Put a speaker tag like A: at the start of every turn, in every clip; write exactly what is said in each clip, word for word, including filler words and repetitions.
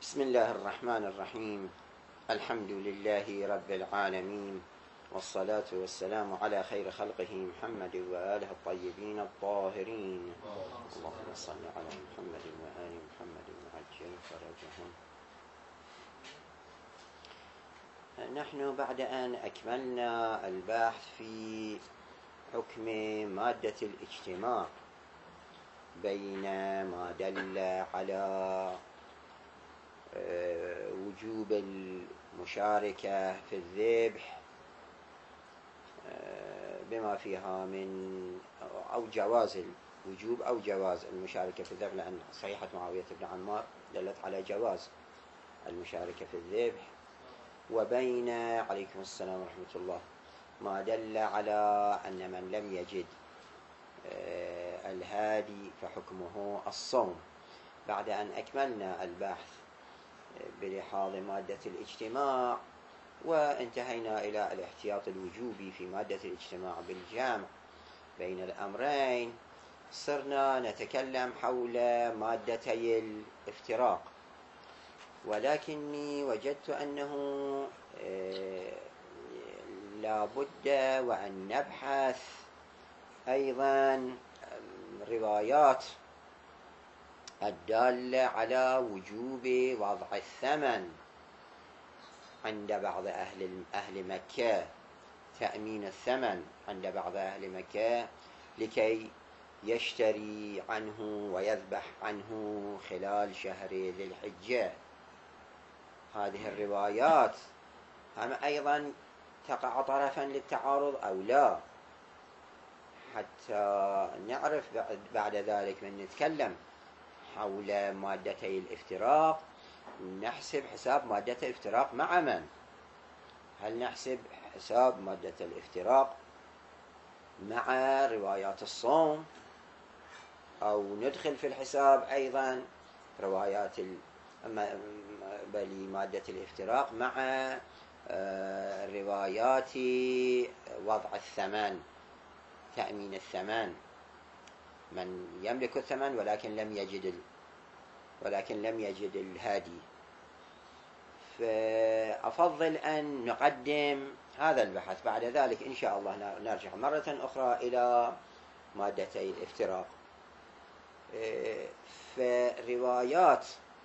A: بسم الله الرحمن الرحيم. الحمد لله رب العالمين، والصلاة والسلام على خير خلقه محمد وآله الطيبين الطاهرين. اللهم صل على محمد وآل محمد وعجل فرجهم. نحن بعد أن أكملنا البحث في حكم مادة الاجتماع بين ما دل على وجوب المشاركة في الذبح بما فيها من أو جواز الوجوب أو جواز المشاركة في الذبح، لأن صحيحة معاوية بن عمار دلت على جواز المشاركة في الذبح، وبين عليكم السلام ورحمة الله ما دل على أن من لم يجد الهادي فحكمه الصوم. بعد أن أكملنا البحث بلحاظ مادة الاجتماع وانتهينا إلى الاحتياط الوجوبي في مادة الاجتماع بالجمع بين الأمرين، صرنا نتكلم حول مادتي الافتراق، ولكني وجدت أنه لا بد وأن نبحث أيضا روايات الدالة على وجوب وضع الثمن عند بعض أهل أهل مكة، تأمين الثمن عند بعض أهل مكة لكي يشتري عنه ويذبح عنه خلال شهر ذي الحجة. هذه الروايات هم أيضا تقع طرفا للتعارض أو لا، حتى نعرف بعد ذلك من نتكلم حول مادتي الافتراق نحسب حساب مادة الافتراق مع من؟ هل نحسب حساب مادة الافتراق مع روايات الصوم، أو ندخل في الحساب أيضا روايات بل مادة الافتراق مع روايات وضع الثمن، تأمين الثمن، من يملك الثمن ولكن لم يجد ال... ولكن لم يجد الهادي. فأفضل أن نقدم هذا البحث، بعد ذلك إن شاء الله نرجع مرة أخرى إلى مادتي الافتراق. فروايات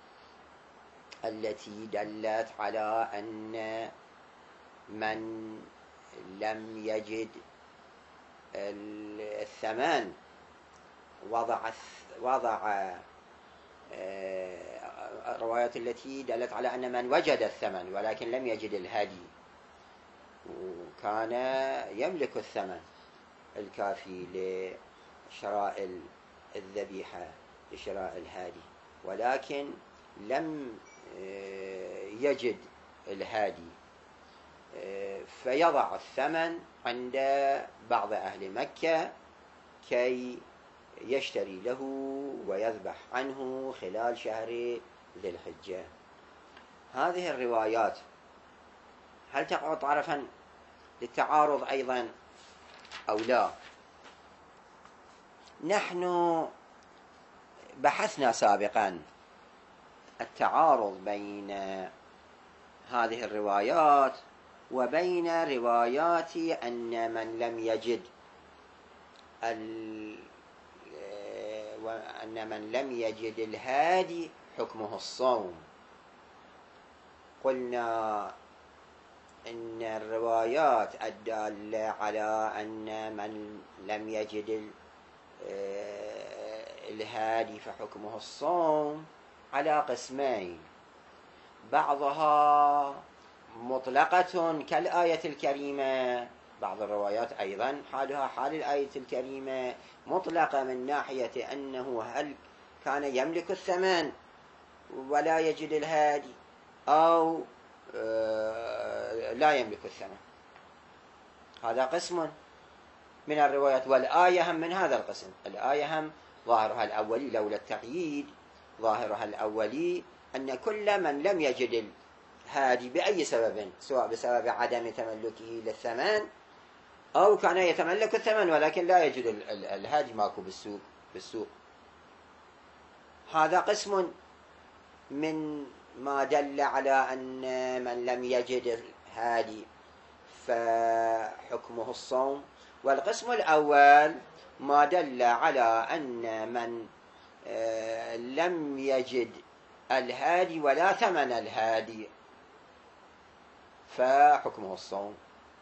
A: التي دلت على أن من لم يجد الثمن وضع وضع الروايات التي دلت على أن من وجد الثمن ولكن لم يجد الهادي وكان يملك الثمن الكافي لشراء الذبيحة لشراء الهادي، ولكن لم يجد الهادي، فيضع الثمن عند بعض أهل مكة كي يشتري له ويذبح عنه خلال شهر ذي الحجة. هذه الروايات هل تقع طرفا للتعارض أيضا أو لا؟ نحن بحثنا سابقا التعارض بين هذه الروايات وبين روايات أن من لم يجد وأن من لم يجد الهادي حكمه الصوم. قلنا إن الروايات الدالة على أن من لم يجد الهادي فحكمه الصوم على قسمين، بعضها مطلقة كالآية الكريمة، بعض الروايات أيضا حالها حال الآية الكريمة مطلقة من ناحية أنه هل كان يملك الثمن ولا يجد الهادي أو لا يملك الثمن. هذا قسم من الروايات، والآية هم من هذا القسم. الآية هم ظاهرها الأولي لولا التقييد، ظاهرها الأولي أن كل من لم يجد الهادي بأي سبب، سواء بسبب عدم تملكه للثمن أو كان يتملك الثمن ولكن لا يجد الهادي ماكو بالسوق بالسوق هذا قسم من ما دل على أن من لم يجد الهادي فحكمه الصوم. والقسم الأول ما دل على أن من لم يجد الهادي ولا ثمن الهادي فحكمه الصوم.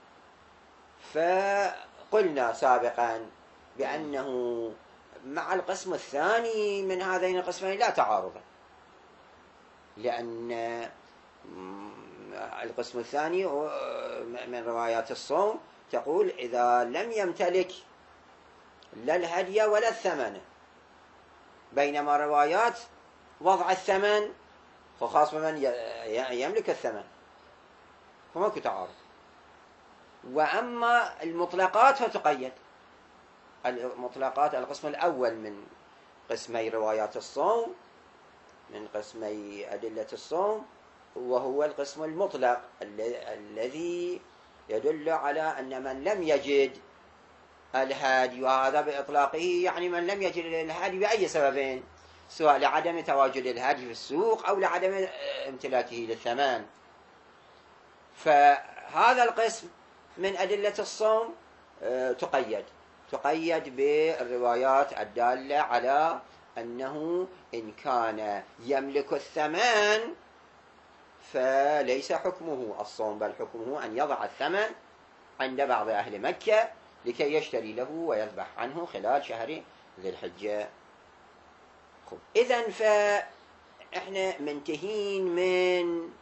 A: فقلنا سابقا بأنه مع القسم الثاني من هذين القسمين لا تعارض، لأن القسم الثاني من روايات الصوم تقول إذا لم يمتلك لا الهدي ولا الثمن، بينما روايات وضع الثمن فخاص بمن يملك الثمن فماكو تعارض. وأما المطلقات فتقيد. المطلقات القسم الأول من قسمي روايات الصوم، من قسمي أدلة الصوم، وهو القسم المطلق الذي يدل على أن من لم يجد الهادي، وهذا بإطلاقه يعني من لم يجد الهادي بأي سببين، سواء لعدم تواجد الهادي في السوق أو لعدم امتلاكه للثمن. فهذا القسم من أدلة الصوم تقيد تقيد بالروايات الدالة على أنه إن كان يملك الثمن فليس حكمه الصوم، بل حكمه أن يضع الثمن عند بعض أهل مكة لكي يشتري له ويذبح عنه خلال شهر ذي الحجة. إذن فإحنا منتهين من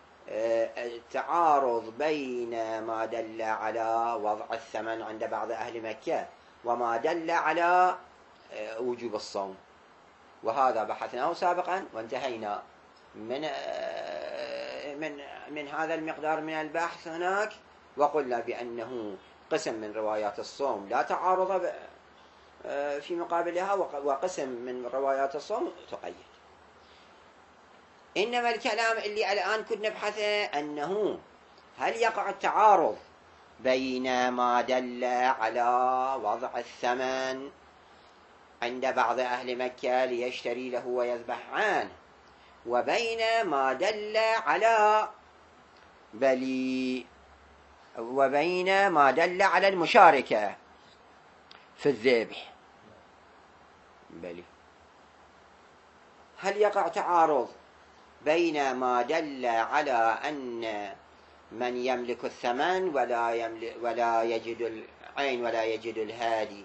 A: التعارض بين ما دل على وضع الثمن عند بعض أهل مكة وما دل على وجوب الصوم، وهذا بحثناه سابقا وانتهينا من من من هذا المقدار من البحث هناك، وقلنا بأنه قسم من روايات الصوم لا تعارض في مقابلها، وقسم من روايات الصوم تقيد. إنما الكلام اللي الآن كنا نبحثه أنه هل يقع التعارض بين ما دل على وضع الثمن عند بعض أهل مكة ليشتري له ويذبح عنه، وبين ما دل على بل وبين ما دل على المشاركة في الذبح. بل هل يقع تعارض بين ما دل على أن من يملك الثمن ولا يملك ولا يجد العين ولا يجد الهادي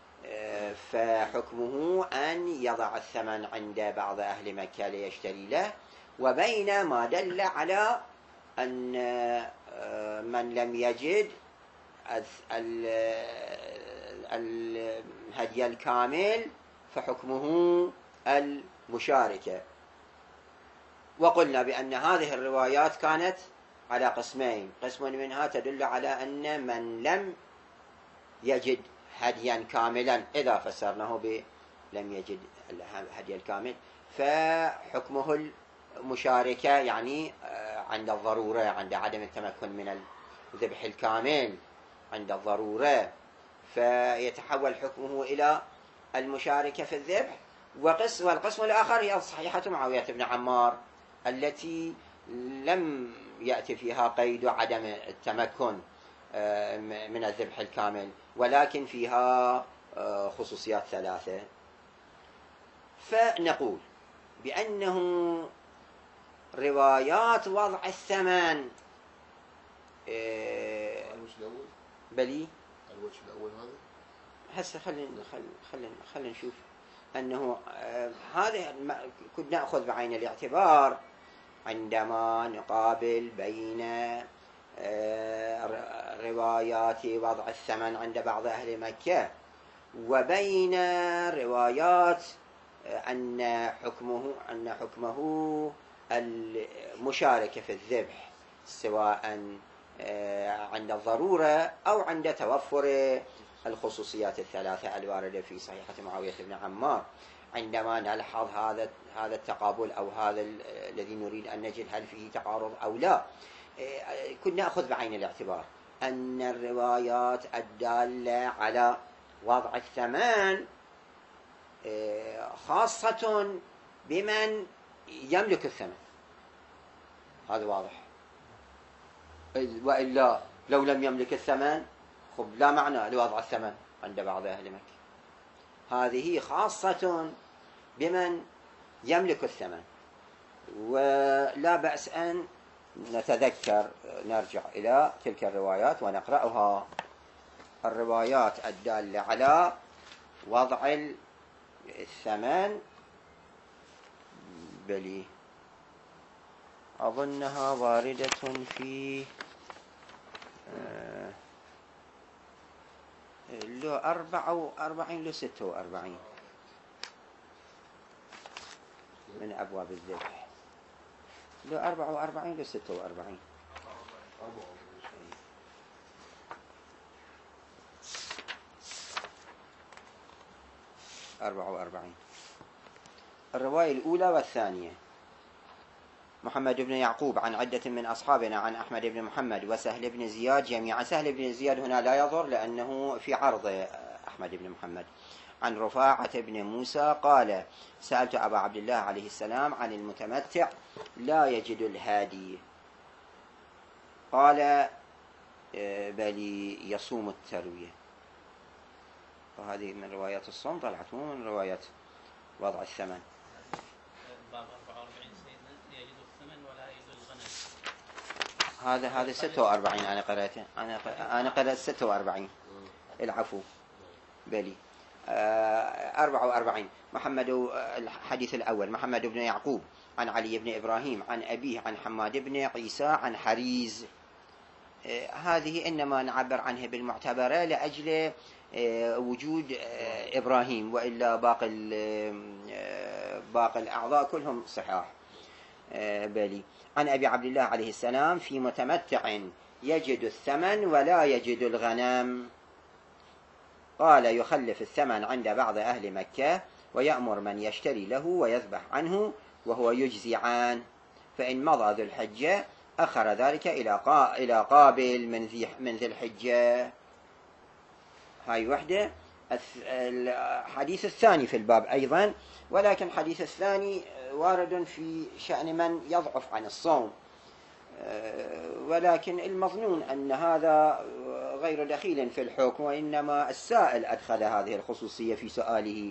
A: فحكمه أن يضع الثمن عند بعض أهل مكة ليشتري له، وبين ما دل على أن من لم يجد الهدي الكامل فحكمه المشاركة. وقلنا بأن هذه الروايات كانت على قسمين، قسم منها تدل على أن من لم يجد هديا كاملا، إذا فسرناه ب لم يجد الهدي الكامل فحكمه المشاركة، يعني عند الضرورة، عند عدم التمكن من الذبح الكامل عند الضرورة، فيتحول حكمه إلى المشاركة في الذبح. وقسم والقسم الآخر هي صحيحة معاوية بن عمار التي لم يأتي فيها قيد عدم التمكن من الذبح الكامل، ولكن فيها خصوصيات ثلاثة. فنقول بأنه روايات وضع الثمن بلي
B: الوجه الأول هذا
A: هسه خلينا خلينا خلينا نشوف أنه هذا كنا نأخذ بعين الاعتبار عندما نقابل بين روايات وضع الثمن عند بعض أهل مكة وبين روايات أن حكمه أن حكمه المشاركة في الذبح، سواء عند الضرورة أو عند توفر الخصوصيات الثلاثة الواردة في صحيحة معاوية بن عمار. عندما نلحظ هذا هذا التقابل أو هذا الذي نريد أن نجد هل فيه تعارض أو لا، كنا نأخذ بعين الاعتبار أن الروايات الدالة على وضع الثمن خاصة بمن يملك الثمن، هذا واضح. وإلا لو لم يملك الثمن خب لا معنى لوضع الثمن عند بعض أهل مكة. هذه خاصة بمن يملك الثمن. ولا بأس أن نتذكر نرجع إلى تلك الروايات ونقرأها. الروايات الدالة على وضع الثمن بلي أظنها واردة في آه لو أربعة وأربعين لو ستة وأربعين من أبواب الذبح. لو أربعة وأربعين لو ستة وأربعين. أربعة وأربعين. الرواية الأولى والثانية. محمد بن يعقوب عن عدة من أصحابنا عن أحمد بن محمد وسهل بن زياد جميعا. سهل بن زياد هنا لا يضر لأنه في عرض أحمد بن محمد. عن رفاعة بن موسى قال سألت أبا عبد الله عليه السلام عن المتمتع لا يجد الهادي قال بل يصوم التروية. وهذه من روايات الصوم طلعت مو من روايات وضع الثمن.
B: باب أربعة وأربعين سيدنا يجد الثمن ولا يجد الغنم.
A: هذا هذا ستة وأربعين أنا قرأته. أنا أنا قرأت ستة وأربعين. العفو بلي أربعة وأربعين. محمد الحديث الأول محمد بن يعقوب عن علي بن إبراهيم عن أبيه عن حماد بن عيسى عن حريز. هذه إنما نعبر عنها بالمعتبرة لأجل وجود إبراهيم، وإلا باقي باقي الأعضاء كلهم صحاح. بلي عن أبي عبد الله عليه السلام في متمتع يجد الثمن ولا يجد الغنم قال يخلف الثمن عند بعض أهل مكة ويأمر من يشتري له ويذبح عنه وهو يجزي عنه، فإن مضى ذو الحجة أخر ذلك إلى قابل من ذي الحجة. هاي وحدة. الحديث الثاني في الباب أيضا، ولكن الحديث الثاني وارد في شأن من يضعف عن الصوم، ولكن المظنون أن هذا غير دخيل في الحكم، وإنما السائل أدخل هذه الخصوصية في سؤاله.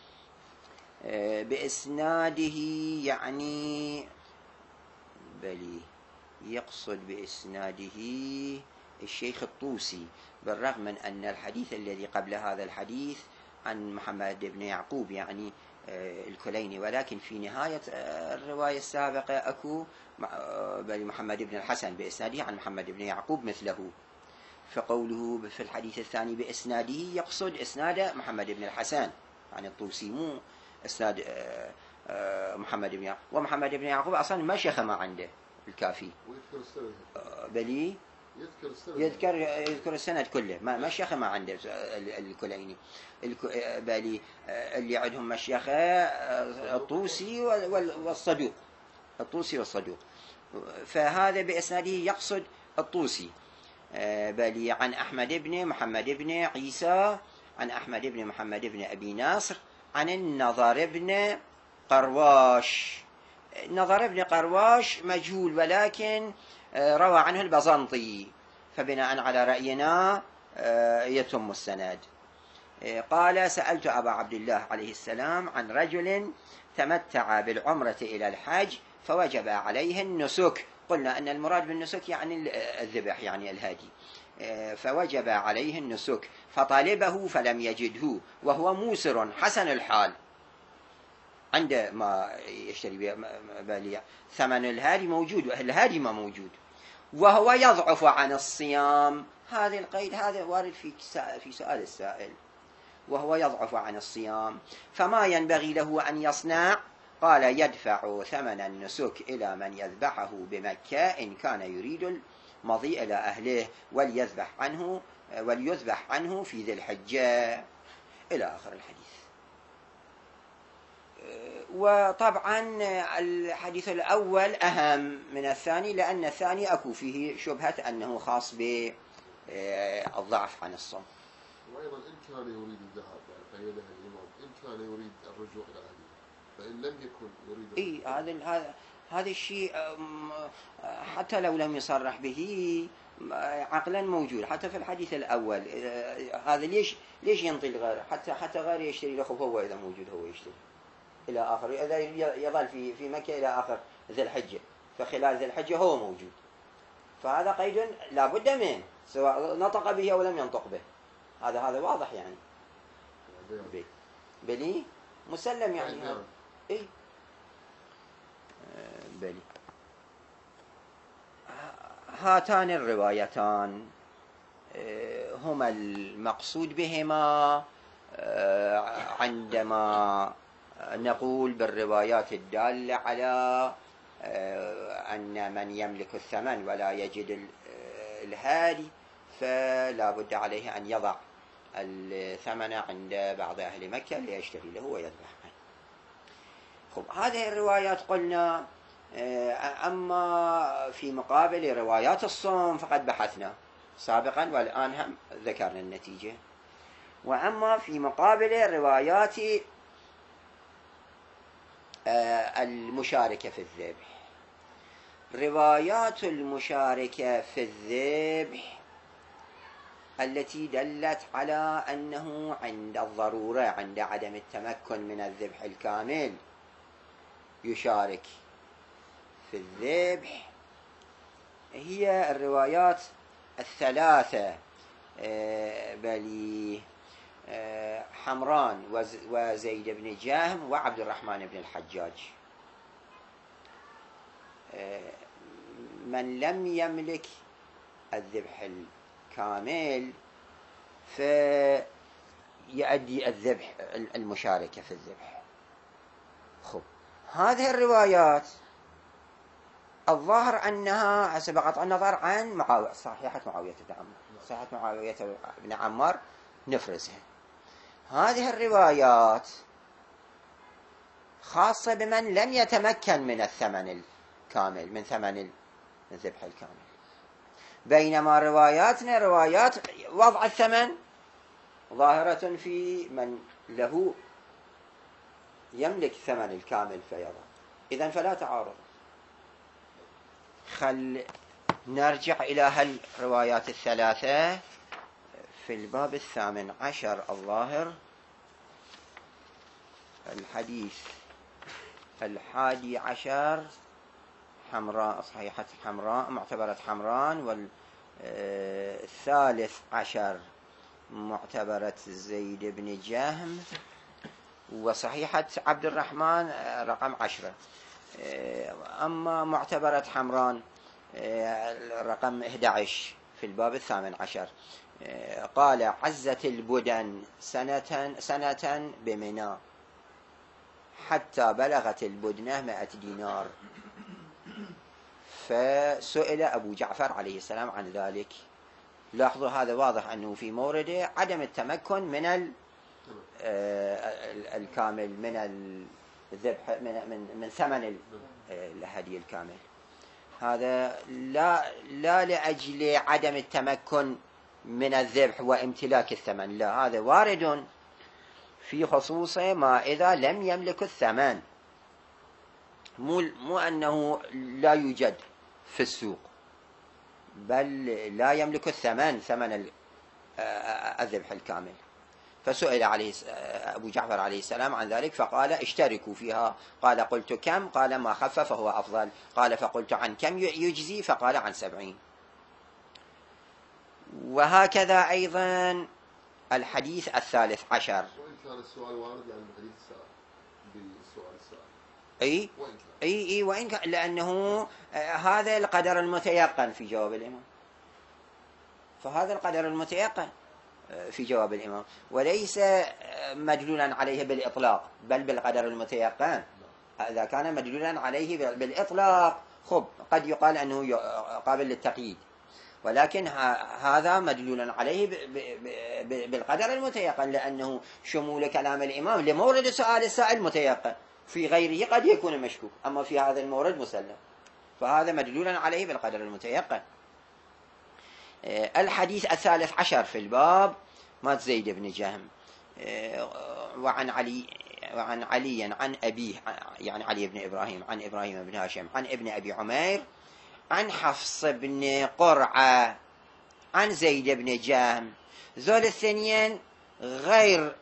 A: بإسناده يعني بلي يقصد بإسناده الشيخ الطوسي، بالرغم من أن الحديث الذي قبل هذا الحديث عن محمد بن يعقوب يعني الكليني، ولكن في نهاية الرواية السابقة أكو بل محمد بن الحسن بإسناده عن محمد بن يعقوب مثله. فقوله في الحديث الثاني بإسناده يقصد إسناد محمد بن الحسن عن الطوسي، مو إسناد محمد بن يعقوب. ومحمد بن يعقوب أصلا ما شيخ ما عنده الكافي بلي يذكر يذكر السند كله، ما مشيخه ما عنده الكليني بالي اللي عندهم مشيخه الطوسي والصدوق، الطوسي والصدوق. فهذا بإسناده يقصد الطوسي بالي عن أحمد بن محمد بن عيسى عن أحمد بن محمد بن أبي ناصر عن النضر بن قرواش. النضر بن قرواش مجهول ولكن روى عنه البزنطي، فبناء على رأينا يتم السند. قال سألت أبا عبد الله عليه السلام عن رجل تمتع بالعمرة إلى الحج فوجب عليه النسك. قلنا أن المراد بالنسك يعني الذبح يعني الهادي. فوجب عليه النسك فطالبه فلم يجده وهو موسر حسن الحال عندما يشتري بالي ثمن الهادي موجود، الهادي ما موجود، وهو يضعف عن الصيام. هذا القيد هذا وارد في في سؤال السائل، وهو يضعف عن الصيام فما ينبغي له أن يصنع؟ قال يدفع ثمن النسك إلى من يذبحه بمكة إن كان يريد المضي إلى أهله وليذبح عنه وليذبح عنه في ذي الحجة إلى آخر الحديث. وطبعا الحديث الأول أهم من الثاني، لأن الثاني أكو فيه شبهة أنه خاص بالضعف عن الصوم.
C: وأيضا إن كان يريد الذهاب يعني قيدها الإمام إن كان يريد الرجوع إلى أهله، فإن لم يكن يريد
A: إيه هذا هذا هذا الشيء حتى لو لم يصرح به عقلا موجود حتى في الحديث الأول. هذا ليش ليش ينطي الغير؟ حتى حتى غير يشتري له، هو إذا موجود هو يشتري إلى آخر، إذا يظل في في مكة إلى آخر ذي الحجة، فخلال ذي الحجة هو موجود. فهذا قيد لا بد منه سواء نطق به أو لم ينطق به. هذا هذا واضح يعني. بلي مسلم يعني. إيه بلي. هاتان الروايتان هما المقصود بهما عندما نقول بالروايات الدالة على أن من يملك الثمن ولا يجد الهادي فلا بد عليه أن يضع الثمن عند بعض أهل مكة ليشتري له ويذبح عنه. خب هذه الروايات قلنا. أما في مقابل روايات الصوم فقد بحثنا سابقا والآن هم ذكرنا النتيجة. وأما في مقابل روايات المشاركة في الذبح، روايات المشاركة في الذبح التي دلت على أنه عند الضرورة عند عدم التمكن من الذبح الكامل يشارك في الذبح هي الروايات الثلاثة، بل حمران وزيد بن جهم وعبد الرحمن بن الحجاج. من لم يملك الذبح الكامل فيؤدي الذبح المشاركة في الذبح. خب هذه الروايات الظاهر أنها سبقت النظر عن معاوية، صحيحة معاوية بن عمار، صحيحة معاوية بن عمار نفرزها. هذه الروايات خاصة بمن لم يتمكن من الثمن الكامل، من ثمن الذبح الكامل، بينما رواياتنا روايات وضع الثمن ظاهرة في من له يملك الثمن الكامل فيضع. إذن فلا تعارض. خل نرجع إلى هالروايات الثلاثة في الباب الثامن عشر الظاهر، الحديث الحادي عشر، حمراء، صحيحة حمراء معتبرة حمران، والثالث عشر معتبرة زيد بن جهم، وصحيحة عبد الرحمن رقم عشرة. أما معتبرة حمران رقم أحد عشر في الباب الثامن عشر، قال عزت البدن سنة سنة بمنى حتى بلغت البدنة مائة دينار. فسئل أبو جعفر عليه السلام عن ذلك. لاحظوا هذا واضح أنه في مورده عدم التمكن من الكامل من الذبح من من من ثمن الهدي الكامل. هذا لا لا لأجل عدم التمكن من الذبح وامتلاك الثمن، لا، هذا وارد في خصوص ما إذا لم يملك الثمن، مو مو أنه لا يوجد في السوق، بل لا يملك الثمن ثمن الذبح الكامل. فسئل عليه أبو جعفر عليه السلام عن ذلك فقال اشتركوا فيها. قال قلت كم؟ قال ما خف فهو أفضل. قال فقلت عن كم يجزي؟ فقال عن سبعين. وهكذا أيضا الحديث الثالث عشر.
C: وإن كان السؤال وارد يعني الحديث بالسؤال السؤال.
A: أي أي أي وإن كان، لأنه هذا القدر المتيقن في جواب الإمام، فهذا القدر المتيقن في جواب الإمام وليس مدلولا عليه بالإطلاق بل بالقدر المتيقن. إذا كان مدلولا عليه بالإطلاق خب قد يقال أنه قابل للتقييد، ولكن هذا مدلولا عليه بالقدر المتيقن، لأنه شمول كلام الإمام لمورد سؤال السائل متيقن، في غيره قد يكون مشكوك، أما في هذا المورد مسلم، فهذا مدلولا عليه بالقدر المتيقن. الحديث الثالث عشر في الباب مات زيد بن جهم وعن علي عن علي عن أبيه يعني علي بن إبراهيم عن إبراهيم بن هاشم عن ابن أبي عمير عن حفص بن قرعة عن زيد بن جهم. ذول الثنين غير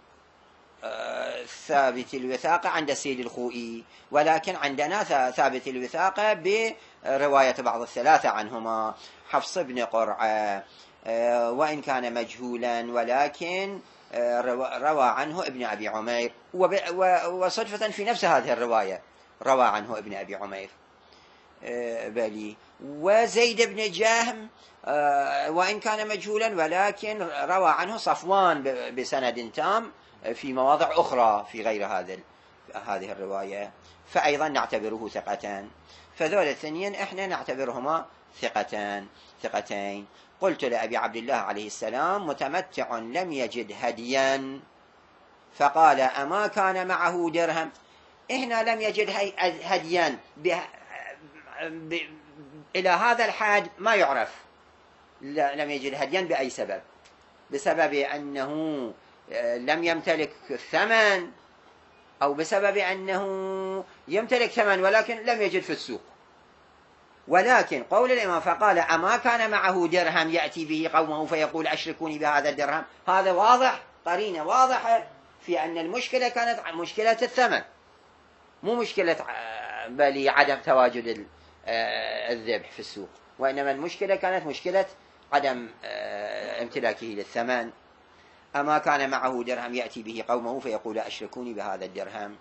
A: ثابت الوثاقة عند السيد الخوئي، ولكن عندنا ثابت الوثاقة برواية بعض الثلاثة عنهما. حفص بن قرعة وإن كان مجهولا ولكن روى عنه ابن أبي عمير، وصدفة في نفس هذه الرواية روى عنه ابن أبي عمير بلي. وزيد بن جهم وإن كان مجهولا ولكن روى عنه صفوان بسند تام في مواضع أخرى في غير هذا هذه الرواية، فأيضا نعتبره ثقتان. فذول الاثنين احنا نعتبرهما ثقتان ثقتين. قلت لأبي عبد الله عليه السلام: متمتع لم يجد هديا فقال: أما كان معه درهم؟ هنا لم يجد هديا ب... ب... إلى هذا الحد ما يعرف. لم يجد هديا بأي سبب؟ بسبب أنه لم يمتلك الثمن، أو بسبب أنه يمتلك ثمن ولكن لم يجد في السوق. ولكن قول الإمام فقال: أما كان معه درهم يأتي به قومه فيقول: أشركوني بهذا الدرهم، هذا واضح، قرينة واضحة في أن المشكلة كانت مشكلة الثمن، مو مشكلة بل عدم تواجد الذبح في السوق، وإنما المشكلة كانت مشكلة عدم امتلاكه للثمن. أما كان معه درهم يأتي به قومه فيقول: أشركوني بهذا الدرهم.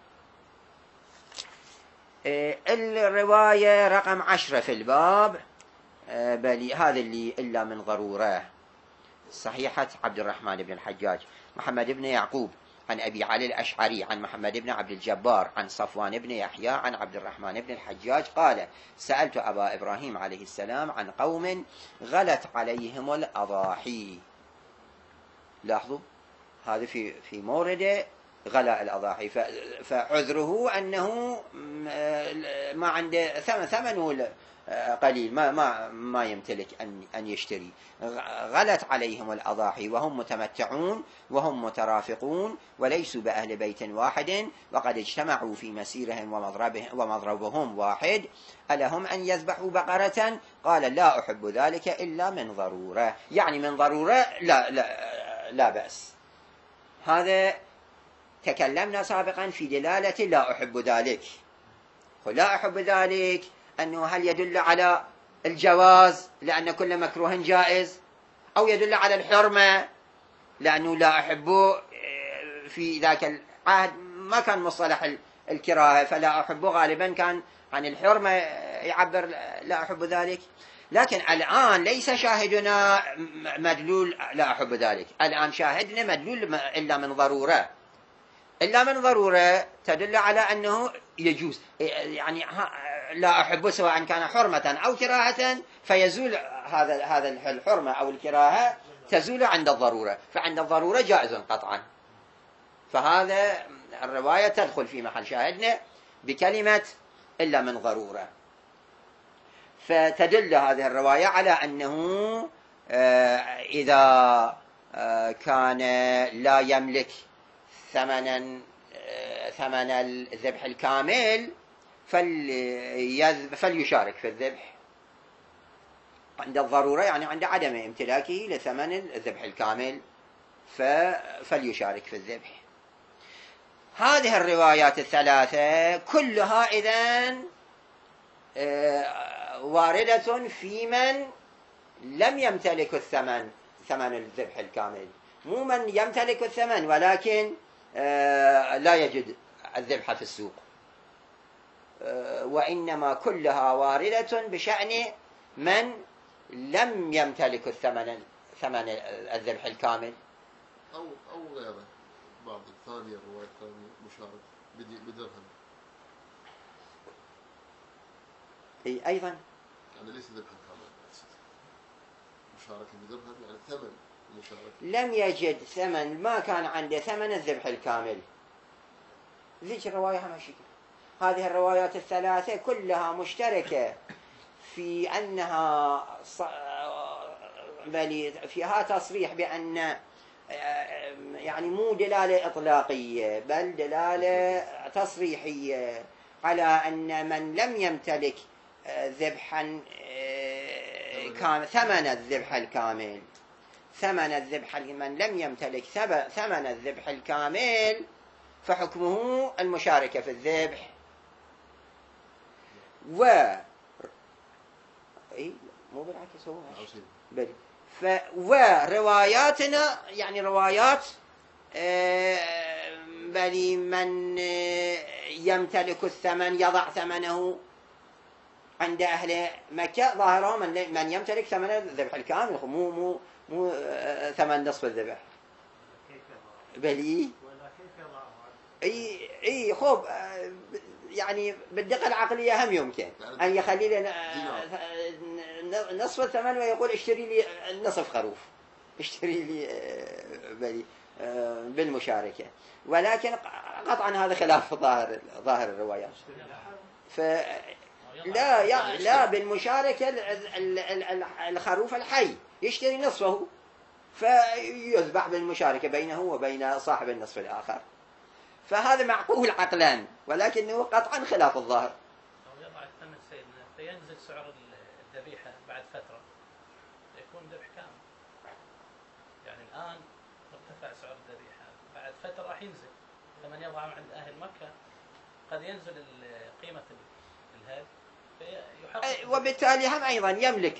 A: الرواية رقم عشرة في الباب، بل هذا اللي إلا من ضرورة، صحيحة عبد الرحمن بن الحجاج محمد بن يعقوب عن أبي علي الأشعري عن محمد بن عبد الجبار عن صفوان بن يحيى عن عبد الرحمن بن الحجاج قال: سألت أبا إبراهيم عليه السلام عن قوم غلت عليهم الأضاحي. لاحظوا هذا في في مورد غلاء الأضاحي، فعذره أنه ما عنده ثمن ثمنه قليل، ما ما ما يمتلك أن أن يشتري. غلت عليهم الأضاحي وهم متمتعون وهم مترافقون وليسوا بأهل بيت واحد وقد اجتمعوا في مسيرهم ومضربهم ومضربهم واحد، ألهم أن يذبحوا بقرة؟ قال: لا أحب ذلك إلا من ضرورة. يعني من ضرورة لا لا لا بأس. هذا تكلمنا سابقا في دلالة لا أحب ذلك. لا أحب ذلك أنه هل يدل على الجواز لأن كل مكروه جائز، أو يدل على الحرمة لأنه لا أحبه في ذاك العهد ما كان مصطلح الكراهة، فلا أحبه غالبا كان عن الحرمة يعبر لا أحب ذلك. لكن الآن ليس شاهدنا مدلول لا أحب ذلك، الآن شاهدنا مدلول إلا من ضرورة. إلا من ضرورة تدل على أنه يجوز، يعني لا أحب سواء كان حرمة أو كراهة، فيزول هذا هذا الحرمة أو الكراهة تزول عند الضرورة، فعند الضرورة جائز قطعا. فهذا الرواية تدخل في محل شاهدنا بكلمة إلا من ضرورة. فتدل هذه الرواية على أنه إذا كان لا يملك ثمنا ثمن الذبح الكامل فليشارك في الذبح عند الضرورة، يعني عند عدم امتلاكه لثمن الذبح الكامل فليشارك في الذبح. هذه الروايات الثلاثة كلها إذن واردة في من لم يمتلك الثمن ثمن الذبح الكامل، مو من يمتلك الثمن ولكن لا يجد الذبح في السوق، وإنما كلها واردة بشأن من لم يمتلك الثمن ثمن الذبح الكامل
C: أو أو غيره. بعض الثانية الرواية الثانية مشارك بدرهم.
A: أي أيضا
C: يعني ليس ذبح كامل، مشارك بدرهم يعني ثمن مشارك.
A: لم يجد ثمن، ما كان عنده ثمن الذبح الكامل. ذيك الرواية هم شكل. هذه الروايات الثلاثة كلها مشتركة في أنها بل فيها تصريح بأن يعني مو دلالة إطلاقية بل دلالة تصريحية على أن من لم يمتلك ذبحا كامل ثمن الذبح الكامل ثمن الذبح من لم يمتلك ثمن الذبح الكامل فحكمه المشاركة في الذبح. و اي مو بالعكس هو بل ف ورواياتنا يعني روايات بل من يمتلك الثمن يضع ثمنه عند أهل مكة ظاهره من من يمتلك ثمن الذبح الكامل مو مو مو ثمن نصف الذبح بل اي اي خب يعني بالدقة العقلية هم يمكن أن يخلي لنا نصف الثمن ويقول اشتري لي نصف خروف اشتري لي بلي بالمشاركة، ولكن قطعا هذا خلاف ظاهر ظاهر الروايات. ف لا يا لا بالمشاركة الخروف الحي يشتري نصفه فيذبح بالمشاركة بينه وبين صاحب النصف الآخر، فهذا معقول عقلا ولكنه قطعا خلاف الظاهر.
B: أو يضع الثمن سيدنا فينزل سعر الذبيحة بعد فترة يكون ذبح كامل. يعني الآن ارتفع سعر الذبيحة بعد فترة راح ينزل لمن يضع عند أهل مكة قد ينزل قيمة الهاد
A: وبالتالي هم أيضا يملك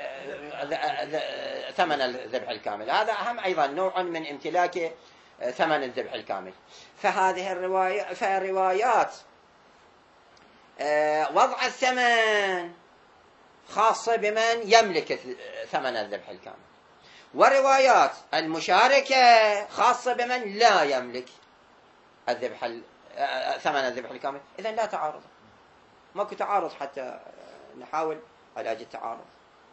A: ثمن الذبح الكامل. هذا هم أيضا نوع من امتلاك ثمن الذبح الكامل. فهذه الرواية فالروايات وضع الثمن خاصة بمن يملك ثمن الذبح الكامل، وروايات المشاركة خاصة بمن لا يملك الذبح ثمن الذبح الكامل. إذن لا تعارض، ماكو تعارض حتى نحاول علاج التعارض.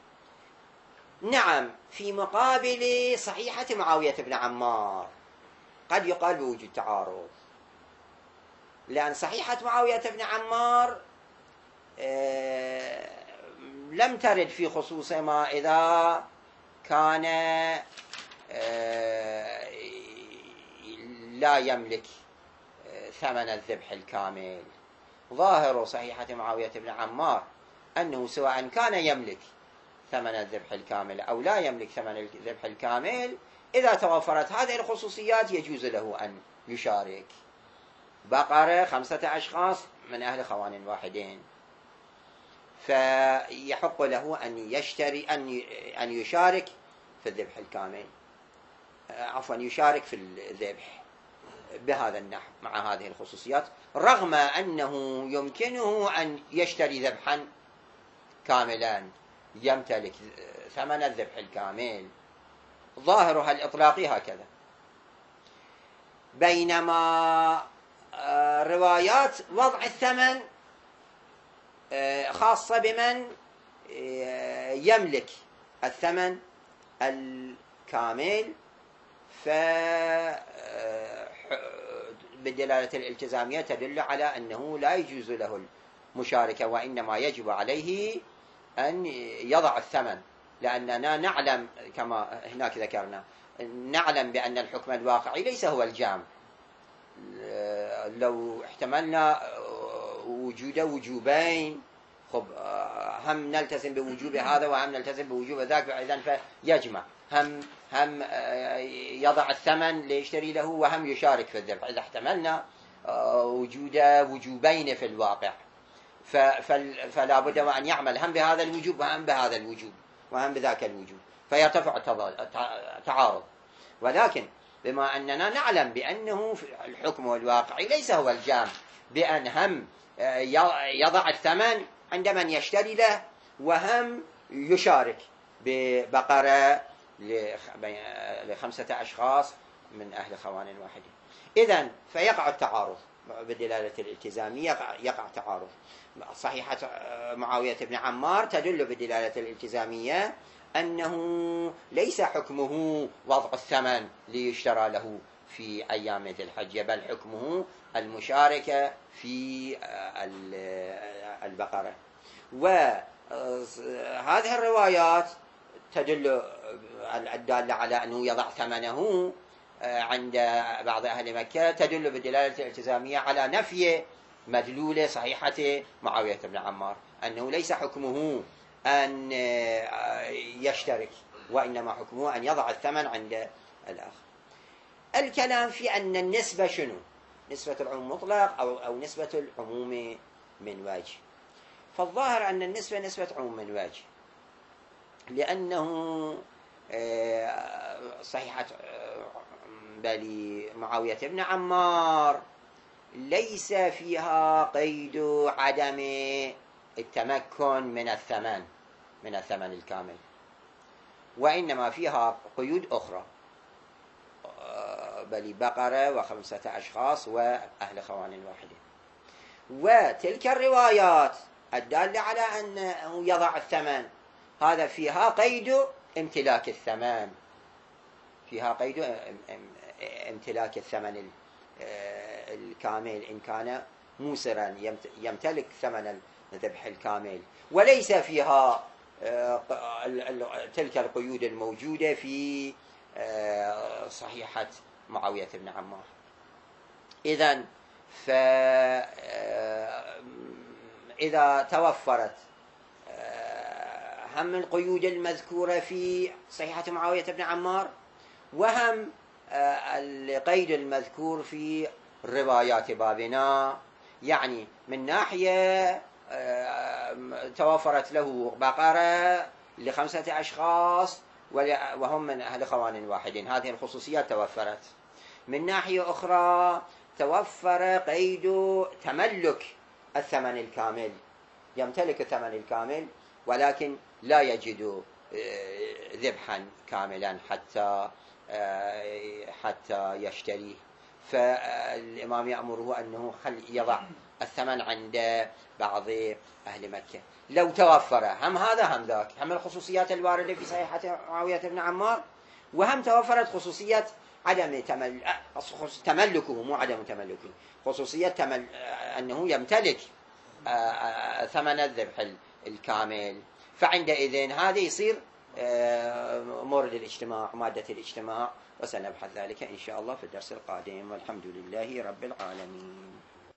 A: نعم في مقابل صحيحة معاوية بن عمار قد يقال بوجود تعارض، لأن صحيحة معاوية بن عمار لم ترد في خصوص ما إذا كان لا يملك ثمن الذبح الكامل. ظاهر صحيحة معاوية بن عمار أنه سواء كان يملك ثمن الذبح الكامل أو لا يملك ثمن الذبح الكامل إذا توفرت هذه الخصوصيات يجوز له أن يشارك. بقرة خمسة أشخاص من أهل خوان واحدين فيحق له أن يشتري أن أن يشارك في الذبح الكامل، عفوا يشارك في الذبح بهذا النحو مع هذه الخصوصيات، رغم أنه يمكنه أن يشتري ذبحا كاملا يمتلك ثمن الذبح الكامل. ظاهرها الإطلاقي هكذا. بينما روايات وضع الثمن خاصة بمن يملك الثمن الكامل ف بالدلالة الالتزامية تدل على أنه لا يجوز له المشاركة وإنما يجب عليه أن يضع الثمن، لأننا نعلم كما هناك ذكرنا نعلم بأن الحكم الواقعي ليس هو الجام. لو احتملنا وجود وجوبين خب هم نلتزم بوجوب هذا وهم نلتزم بوجوب ذاك، إذن فيجمع هم هم يضع الثمن ليشتري له وهم يشارك في الذبح. إذا احتملنا وجود وجوبين في الواقع فلا بد وأن يعمل هم بهذا الوجوب وهم بهذا الوجوب وهم بذاك الوجوب فيرتفع التعارض. ولكن بما أننا نعلم بأنه الحكم الواقعي ليس هو الجام، بأن هم يضع الثمن عند من يشتري له وهم يشارك ببقرة لخمسة أشخاص من أهل خوان واحد، إذن فيقع التعارض بالدلالة الالتزامية، يقع تعارض. صحيحة معاوية بن عمار تدل بالدلالة الالتزامية أنه ليس حكمه وضع الثمن ليشترى له في أيام ذي الحجة، بل حكمه المشاركة في البقرة. وهذه الروايات تدل الدالة على أنه يضع ثمنه عند بعض أهل مكة تدل بالدلالة الالتزامية على نفي مدلول صحيحة معاوية بن عمار، أنه ليس حكمه أن يشترك، وإنما حكمه أن يضع الثمن عند الآخر. الكلام في أن النسبة شنو؟ نسبة العموم مطلق أو أو نسبة العموم من وجه. فالظاهر أن النسبة نسبة عموم من وجه، لأنه صحيحة بل معاوية بن عمار ليس فيها قيد عدم التمكن من الثمن من الثمن الكامل، وإنما فيها قيود أخرى، بل بقرة وخمسة أشخاص وأهل خوان واحد. وتلك الروايات الدالة على أنه يضع الثمن هذا فيها قيد امتلاك الثمن، فيها قيد امتلاك الثمن الكامل إن كان موسرا يمتلك ثمن الذبح الكامل، وليس فيها تلك القيود الموجودة في صحيحة معاوية بن عمار. إذن فإذا توفرت هم القيود المذكورة في صحيحة معاوية بن عمار وهم القيد المذكور في روايات بابنا، يعني من ناحية توفرت له بقرة لخمسة أشخاص وهم من أهل خوان واحد، هذه الخصوصيات توفرت. من ناحية أخرى توفر قيد تملك الثمن الكامل، يمتلك الثمن الكامل ولكن لا يجد ذبحا كاملا حتى حتى يشتريه، فالإمام يأمره أنه يضع الثمن عند بعض أهل مكة. لو توفر هم هذا هم ذاك، هم الخصوصيات الواردة في صحيحة معاوية بن عمار، وهم توفرت خصوصية عدم تمل... تملكه، مو عدم تملكه، خصوصية تمل... أنه يمتلك ثمن الذبح الكامل، فعندئذ هذا يصير مورد الاجتماع، مادة الاجتماع، وسنبحث ذلك إن شاء الله في الدرس القادم، والحمد لله رب العالمين.